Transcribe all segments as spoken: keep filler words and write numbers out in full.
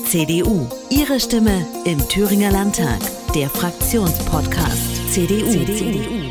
C D U. Ihre Stimme im Thüringer Landtag. Der Fraktionspodcast C D U. C D U.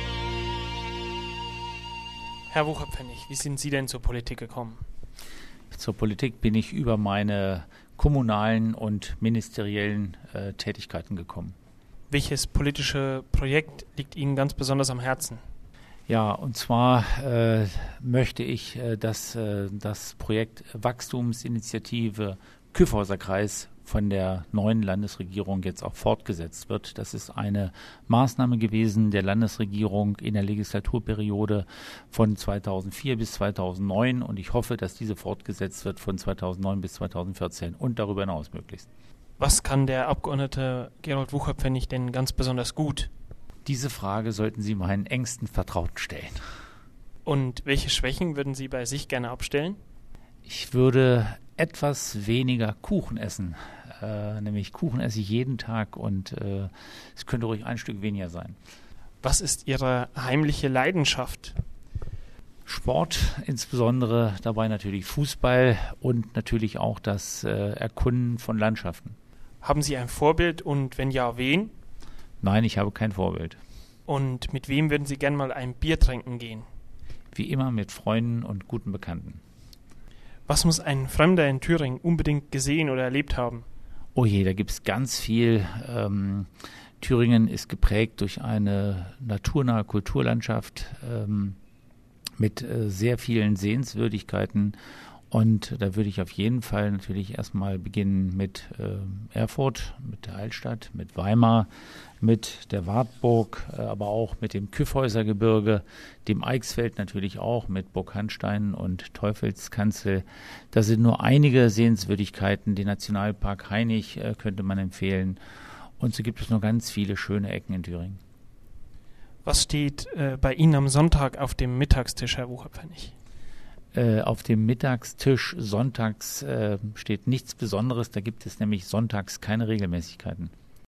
Herr Wucherpfennig, wie sind Sie denn zur Politik gekommen? Zur Politik bin ich über meine kommunalen und ministeriellen äh, Tätigkeiten gekommen. Welches politische Projekt liegt Ihnen ganz besonders am Herzen? Ja, und zwar äh, möchte ich, äh, dass äh, das Projekt Wachstumsinitiative Kyffhäuser Kreis von der neuen Landesregierung jetzt auch fortgesetzt wird. Das ist eine Maßnahme gewesen der Landesregierung in der Legislaturperiode von zweitausendvier bis zweitausendneun und ich hoffe, dass diese fortgesetzt wird von zweitausendneun bis zweitausendvierzehn und darüber hinaus möglichst. Was kann der Abgeordnete Gerold Wucherpfennig denn ganz besonders gut? Diese Frage sollten Sie meinen engsten Vertrauten stellen. Und welche Schwächen würden Sie bei sich gerne abstellen? Ich würde etwas weniger Kuchen essen. Äh, nämlich Kuchen esse ich jeden Tag und äh, es könnte ruhig ein Stück weniger sein. Was ist Ihre heimliche Leidenschaft? Sport, insbesondere dabei natürlich Fußball und natürlich auch das äh, Erkunden von Landschaften. Haben Sie ein Vorbild und wenn ja, wen? Nein, ich habe kein Vorbild. Und mit wem würden Sie gerne mal ein Bier trinken gehen? Wie immer mit Freunden und guten Bekannten. Was muss ein Fremder in Thüringen unbedingt gesehen oder erlebt haben? Oh je, da gibt es ganz viel. Ähm, Thüringen ist geprägt durch eine naturnahe Kulturlandschaft ähm, mit äh, sehr vielen Sehenswürdigkeiten. Und da würde ich auf jeden Fall natürlich erstmal beginnen mit äh, Erfurt, mit der Altstadt, mit Weimar, mit der Wartburg, äh, aber auch mit dem Kyffhäusergebirge, dem Eichsfeld natürlich auch, mit Burg Hanstein und Teufelskanzel. Das sind nur einige Sehenswürdigkeiten. Den Nationalpark Hainich äh, könnte man empfehlen. Und so gibt es noch ganz viele schöne Ecken in Thüringen. Was steht äh, bei Ihnen am Sonntag auf dem Mittagstisch, Herr Wucherpfennig? Äh, auf dem Mittagstisch sonntags äh, steht nichts Besonderes, da gibt es nämlich sonntags keine Regelmäßigkeiten.